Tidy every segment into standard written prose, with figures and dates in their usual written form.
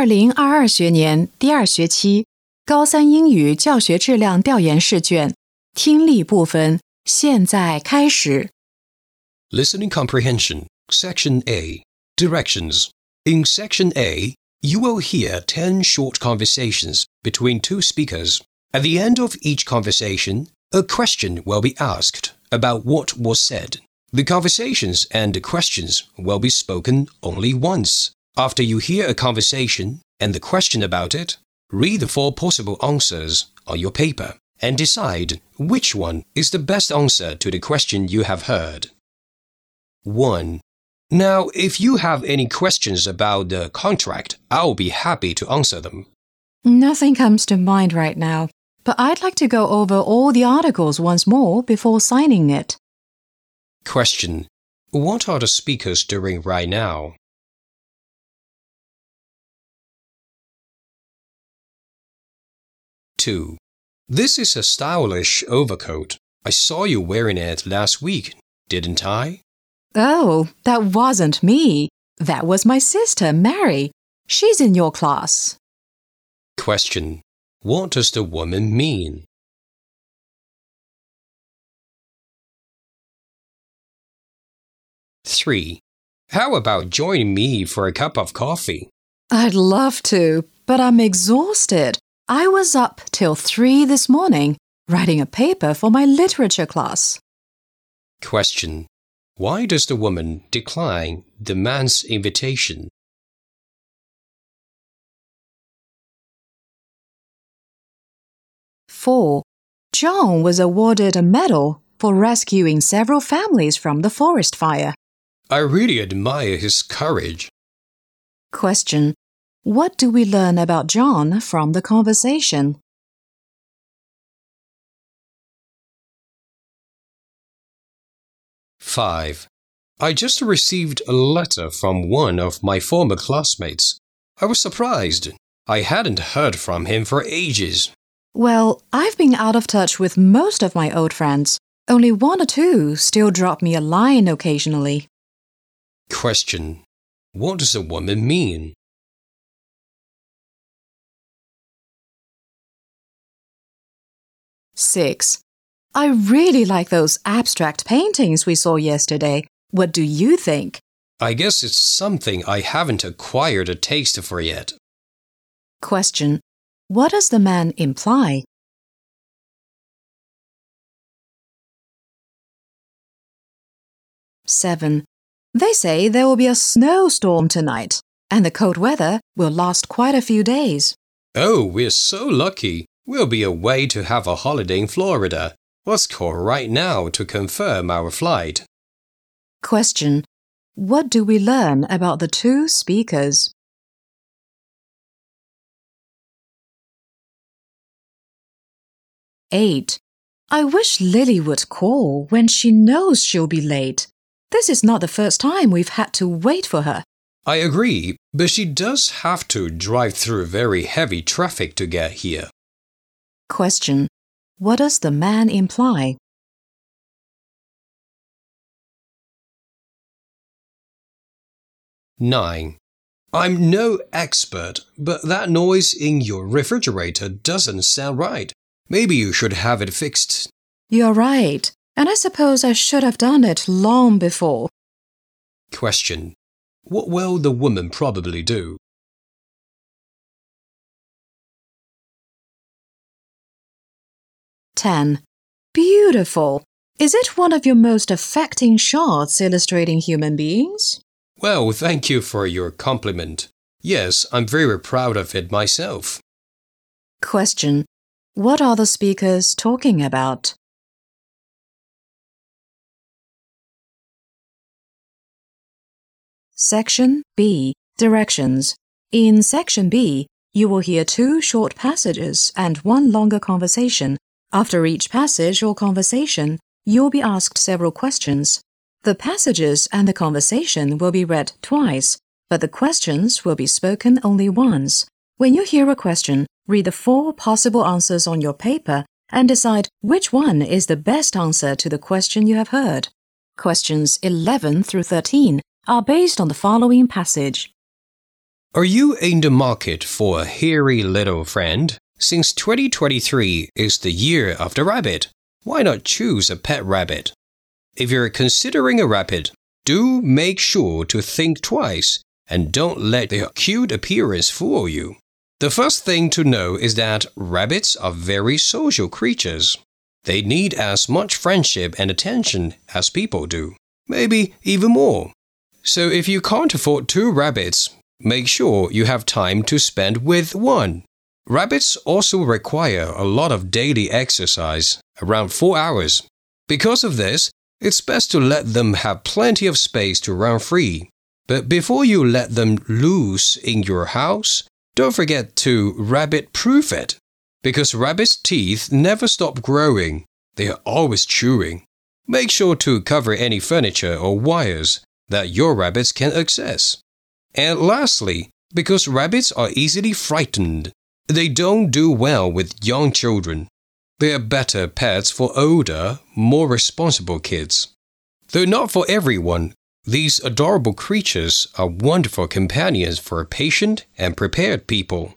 2022学年第2学期高3英语教学质量调研试卷听力部分现在开始。 Listening Comprehension, Section A, Directions. In Section A, you will hear 10 short conversations between two speakers. At the end of each conversation, a question will be asked about what was said. The conversations and the questions will be spoken only once. After you hear a conversation and the question about it, read the 4 possible answers on your paper and decide which one is the best answer to the question you have heard. 1. Now, if you have any questions about the contract, I'll be happy to answer them. Nothing comes to mind right now, but I'd like to go over all the articles once more before signing it. Question. What are the speakers doing right now? Two. This is a stylish overcoat. I saw you wearing it last week, didn't I? Oh, that wasn't me. That was my sister, Mary. She's in your class. Question. What does the woman mean? Three. How about joining me for a cup of coffee? I'd love to, but I'm exhausted. I was up till 3 this morning, writing a paper for my literature class. Question. Why does the woman decline the man's invitation? Four. John was awarded a medal for rescuing several families from the forest fire. I really admire his courage. Question. What do we learn about John from the conversation? Five. I just received a letter from one of my former classmates. I was surprised. I hadn't heard from him for ages. Well, I've been out of touch with most of my old friends. Only 1 or 2 still drop me a line occasionally. Question. What does a woman mean? Six. I really like those abstract paintings we saw yesterday. What do you think? I guess it's something I haven't acquired a taste for yet. Question. What does the man imply? Seven. They say there will be a snowstorm tonight, and the cold weather will last quite a few days. Oh, we're so lucky. We'll be away to have a holiday in Florida. Let's call right now to confirm our flight. Question. What do we learn about the 2 speakers? Eight. I wish Lily would call when she knows she'll be late. This is not the first time we've had to wait for her. I agree, but she does have to drive through very heavy traffic to get here. Question. What does the man imply? Nine. I'm no expert, but that noise in your refrigerator doesn't sound right. Maybe you should have it fixed. You're right, and I suppose I should have done it long before. Question. What will the woman probably do? Ten. Beautiful. Is it one of your most affecting shots illustrating human beings? Well, thank you for your compliment. Yes, I'm very proud of it myself. Question. What are the speakers talking about? Section B. Directions. In Section B, you will hear 2 short passages and 1 longer conversation. After each passage or conversation, you'll be asked several questions. The passages and the conversation will be read twice, but the questions will be spoken only once. When you hear a question, read the 4 possible answers on your paper and decide which one is the best answer to the question you have heard. Questions 11 through 13 are based on the following passage. Are you in the market for a hairy little friend? Since 2023 is the year of the rabbit, why not choose a pet rabbit? If you're considering a rabbit, do make sure to think twice and don't let their cute appearance fool you. The first thing to know is that rabbits are very social creatures. They need as much friendship and attention as people do, maybe even more. So if you can't afford 2 rabbits, make sure you have time to spend with one. Rabbits also require a lot of daily exercise, around 4 hours. Because of this, it's best to let them have plenty of space to run free. But before you let them loose in your house, don't forget to rabbit-proof it. Because rabbits' teeth never stop growing, they are always chewing. Make sure to cover any furniture or wires that your rabbits can access. And lastly, because rabbits are easily frightened, they don't do well with young children. They are better pets for older, more responsible kids. Though not for everyone, these adorable creatures are wonderful companions for patient and prepared people.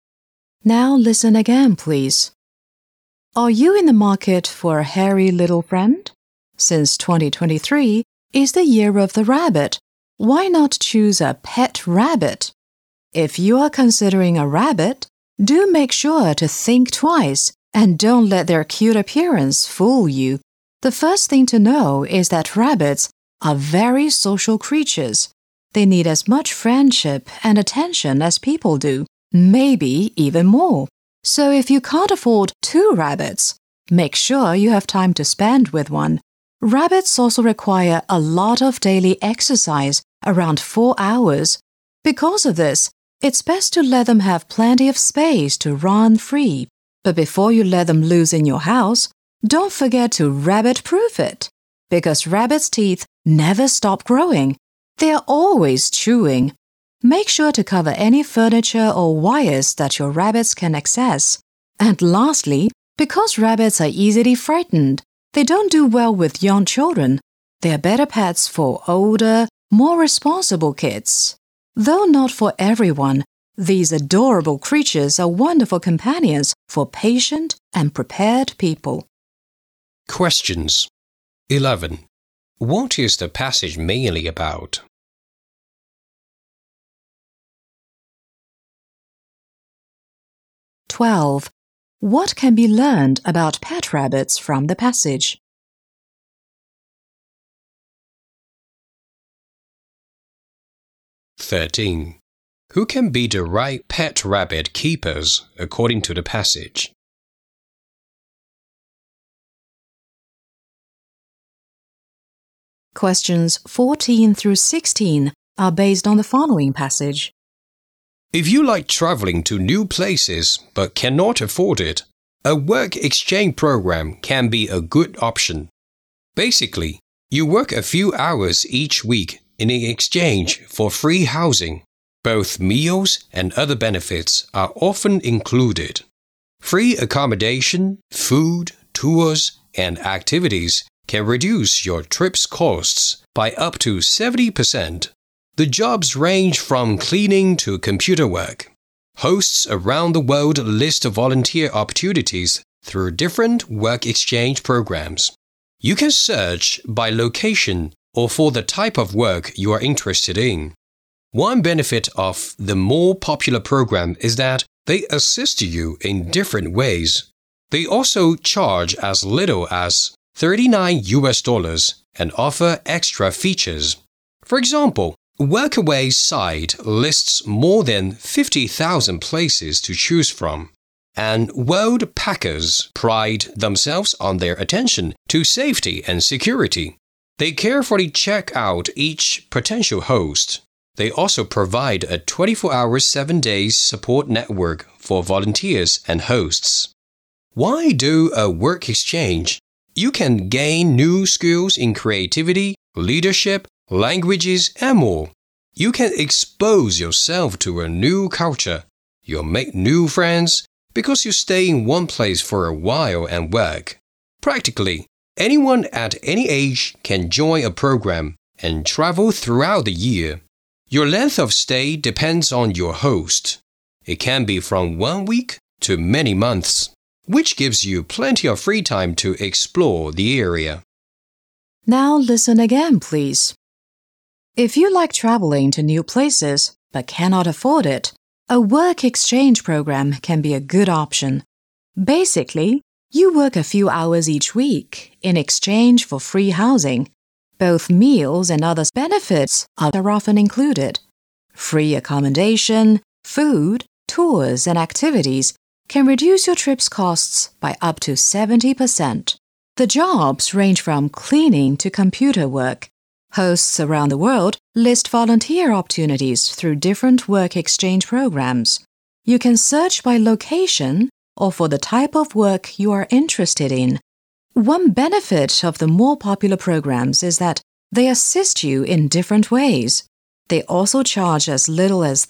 Now listen again, please. Are you in the market for a hairy little friend? Since 2023 is the year of the rabbit, why not choose a pet rabbit? If you are considering a rabbit, do make sure to think twice and don't let their cute appearance fool you. The first thing to know is that rabbits are very social creatures. They need as much friendship and attention as people do, maybe even more. So if you can't afford 2 rabbits, make sure you have time to spend with one. Rabbits also require a lot of daily exercise, around 4 hours. Because of this, it's best to let them have plenty of space to run free. But before you let them loose in your house, don't forget to rabbit-proof it. Because rabbits' teeth never stop growing. They are always chewing. Make sure to cover any furniture or wires that your rabbits can access. And lastly, because rabbits are easily frightened, they don't do well with young children. They are better pets for older, more responsible kids. Though not for everyone, these adorable creatures are wonderful companions for patient and prepared people. Questions. 11. What is the passage mainly about? 12. What can be learned about pet rabbits from the passage? 13. Who can be the right pet rabbit keepers according to the passage? Questions 14 through 16 are based on the following passage. If you like traveling to new places but cannot afford it, a work exchange program can be a good option. Basically, you work a few hours each week in exchange for free housing. Both meals and other benefits are often included. Free accommodation, food, tours, and activities can reduce your trip's costs by up to 70%. The jobs range from cleaning to computer work. Hosts around the world list volunteer opportunities through different work exchange programs. You can search by location or for the type of work you are interested in. One benefit of the more popular program is that they assist you in different ways. They also charge as little as $39 and offer extra features. For example, Workaway's site lists more than 50,000 places to choose from, and World Packers pride themselves on their attention to safety and security. They carefully check out each potential host. They also provide a 24-hour, 7-day support network for volunteers and hosts. Why do a work exchange? You can gain new skills in creativity, leadership, languages, and more. You can expose yourself to a new culture. You'll make new friends because you stay in one place for a while and work. Practically, anyone at any age can join a program and travel throughout the year. Your length of stay depends on your host. It can be from 1 week to many months, which gives you plenty of free time to explore the area. Now listen again, please. If you like traveling to new places but cannot afford it, a work exchange program can be a good option. Basically, you work a few hours each week in exchange for free housing. Both meals and other benefits are often included. Free accommodation, food, tours, and activities can reduce your trip's costs by up to 70%. The jobs range from cleaning to computer work. Hosts around the world list volunteer opportunities through different work exchange programs. You can search by location or for the type of work you are interested in. One benefit of the more popular programs is that they assist you in different ways. They also charge as little as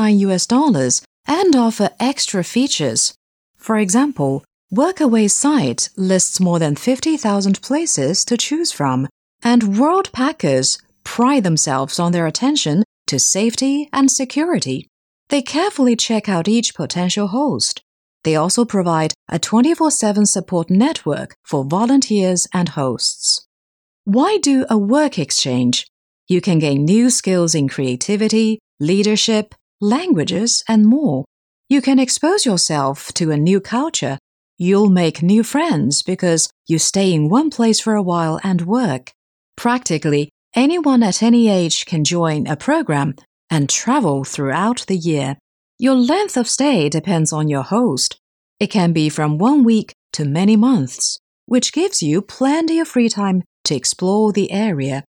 $39 and offer extra features. For example, Workaway's site lists more than 50,000 places to choose from, and Worldpackers pride themselves on their attention to safety and security. They carefully check out each potential host. They also provide a 24/7 support network for volunteers and hosts. Why do a work exchange? You can gain new skills in creativity, leadership, languages, and more. You can expose yourself to a new culture. You'll make new friends because you stay in one place for a while and work. Practically, anyone at any age can join a program and travel throughout the year. Your length of stay depends on your host. It can be from 1 week to many months, which gives you plenty of free time to explore the area.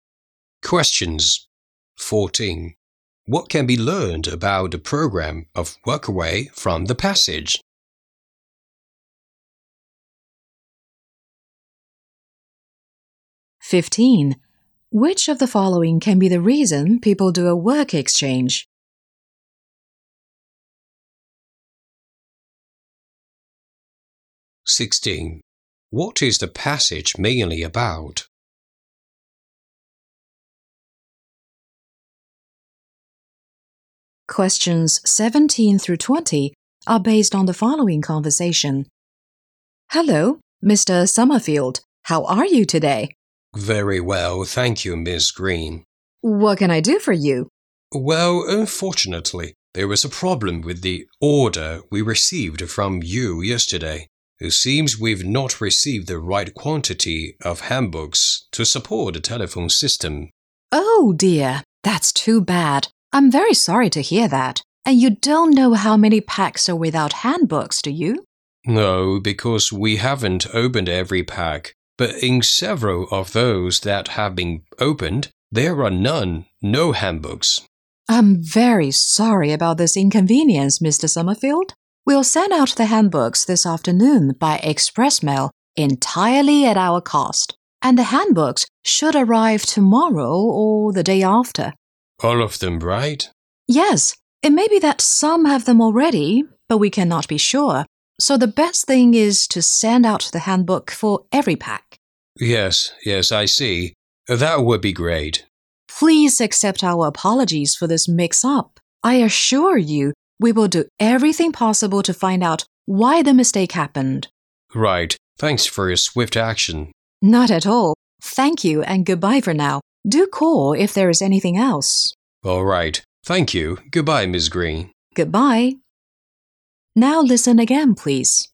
Questions 14. What can be learned about the program of Workaway from the passage? "15. Which of the following can be the reason people do a work exchange? 16. What is the passage mainly about? Questions 17 through 20 are based on the following conversation. Hello, Mr. Summerfield. How are you today? Very well, thank you, Miss Green. What can I do for you? Well, unfortunately, there was a problem with the order we received from you yesterday. It seems we've not received the right quantity of handbooks to support the telephone system. Oh dear, that's too bad. I'm very sorry to hear that. And you don't know how many packs are without handbooks, do you? No, because we haven't opened every pack, but in several of those that have been opened, there are no handbooks. I'm very sorry about this inconvenience, Mr. Summerfield. We'll send out the handbooks this afternoon by express mail entirely at our cost, and the handbooks should arrive tomorrow or the day after. All of them, right? Yes, it may be that some have them already, but we cannot be sure. So the best thing is to send out the handbook for every pack. Yes, I see. That would be great. Please accept our apologies for this mix-up. I assure you, we will do everything possible to find out why the mistake happened. Right. Thanks for your swift action. Not at all. Thank you and goodbye for now. Do call if there is anything else. All right. Thank you. Goodbye, Miss Green. Goodbye. Now listen again, please.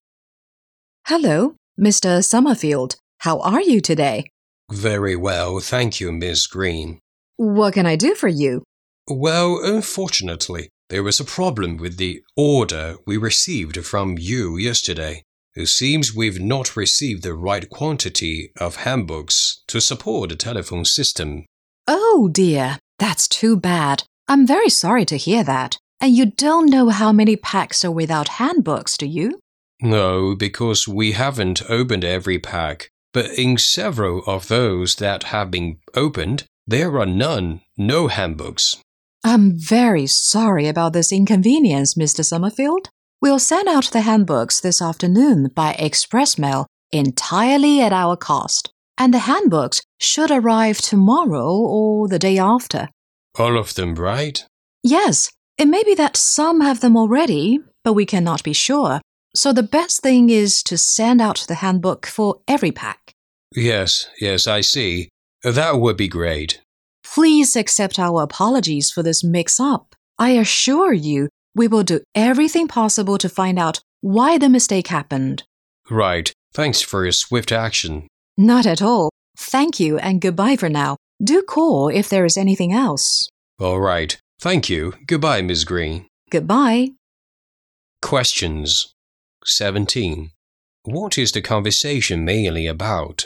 Hello, Mr. Summerfield. How are you today? Very well, thank you, Miss Green. What can I do for you? Well, unfortunately, there was a problem with the order we received from you yesterday. It seems we've not received the right quantity of handbooks to support the telephone system. Oh dear, that's too bad. I'm very sorry to hear that. And you don't know how many packs are without handbooks, do you? No, because we haven't opened every pack, but in several of those that have been opened, there are no handbooks. I'm very sorry about this inconvenience, Mr. Summerfield. We'll send out the handbooks this afternoon by express mail entirely at our cost, and the handbooks should arrive tomorrow or the day after. All of them, right? Yes, it may be that some have them already, but we cannot be sure. So the best thing is to send out the handbook for every pack. Yes, I see. That would be great. Please accept our apologies for this mix-up. I assure you, we will do everything possible to find out why the mistake happened. Right. Thanks for your swift action. Not at all. Thank you and goodbye for now. Do call if there is anything else. All right. Thank you. Goodbye, Ms. Green. Goodbye. Questions. 17. What is the conversation mainly about?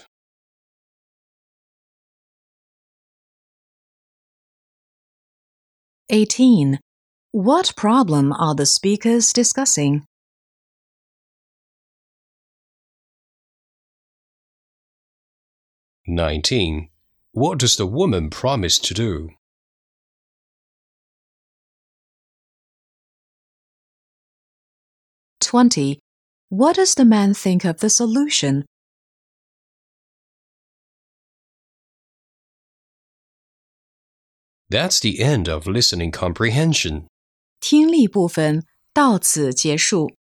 18. What problem are the speakers discussing? 19. What does the woman promise to do? 20. What does the man think of the solution? That's the end of listening comprehension. 听力部分到此结束。